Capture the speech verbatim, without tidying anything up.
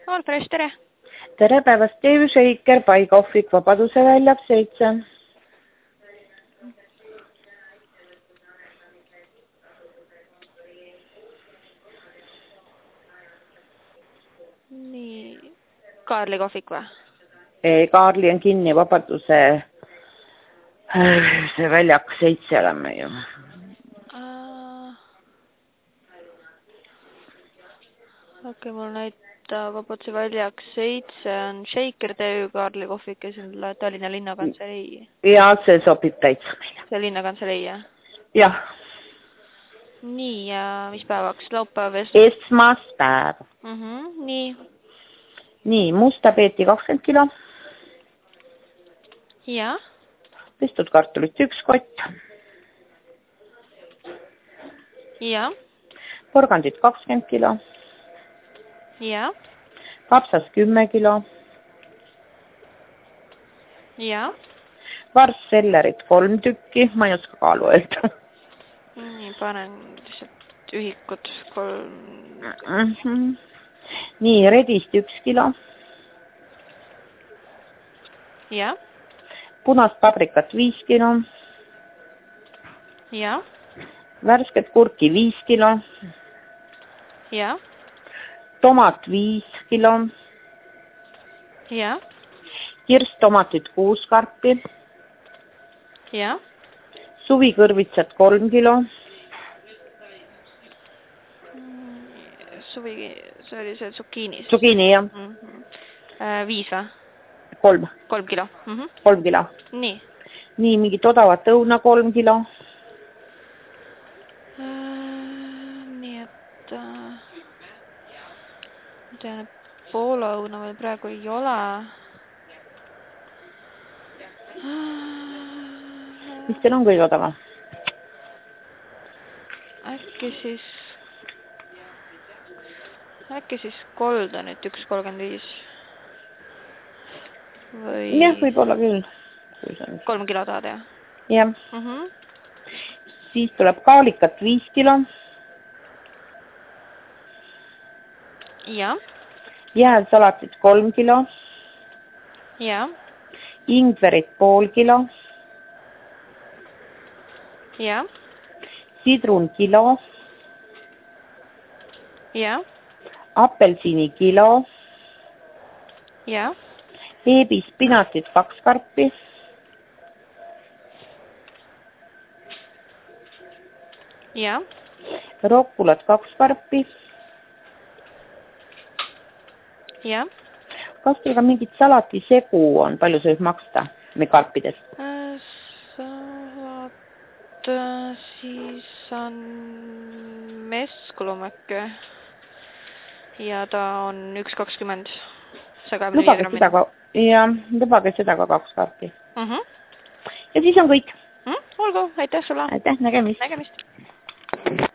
Alfresh, tere! Tere päevast, Dave Shaker, Paikohvik, Vabaduse väljak seitse. Nii, Kaarli kohvik või? Ei, Kaarli on kinni, Vabaduse see väljak seitse oleme ju. Uh, Okei, okay, mul näitab Vabaduse väljak seitse on Shaker T Ü Kaarli kohvik ja see on Tallinna linnakantselei. Ja, see sobib täitsa meile. See linnakantselei, jah? Jah. Nii, ja mis päevaks? Laupäev? Esmaspäev. Uh -huh, nii. Nii, musta peeti kakskümmend kilo. Ja. Pistud kartulit üks kott. Ja. Porgandit kakskümmend kilo. Ja. Kapsas kümme kilo. Ja. Varssellerit kolm tükki, ma ei oska kaalu öelda. Nii, panen lihtsalt ühikud kolm. Mm -hmm. Nii, redist üks kilo. Ja. Punast paprikat viis kilo. Ja. Värsket kurki viis kilo. Ja. Tomat viis kilo. Ja. Kirstomatit kuus karpi. Ja. Suvikõrvitsad kolm kilo. Suvi, see oli see zucchini. Zucchini, jah. Mm -hmm. äh, viis või? Kolm. Kolm kilo. Mm -hmm. Kolm kilo. Nii. Nii, mingit odavat õuna kolm kilo. Äh, nii, et äh, ma tean, et Poola õuna meil praegu ei ole. Mis teil on kõige odavam? Äkki siis äkki siis Goldenit üks kolmkümmend viis või jah, võib-olla küll. kolm kilo tahad, jah? Jah. Mm -hmm. Siis tuleb kaalikat viis kilo. Ja. Jääsalatit kolm kilo. Ja. Ingverit pool kilo. Ja. Sidrun kilo. Ja. Apelsini kilo. Ja. Beebispinatit kaks karpi. Ja. Rokkulat kaks karpi. Ja. Kas teil ka mingit salatisegu on? Palju see võib maksta me karpidest? Äh, salat, siis on meskulumökke ja ta on üks kakskümmend. Lubage seda ka, ja, lubage seda ka kaks karpi. Uh -huh. Ja siis on kõik. Mm, olgu, aitäh sulle. Aitäh, nägemist. Nägemist.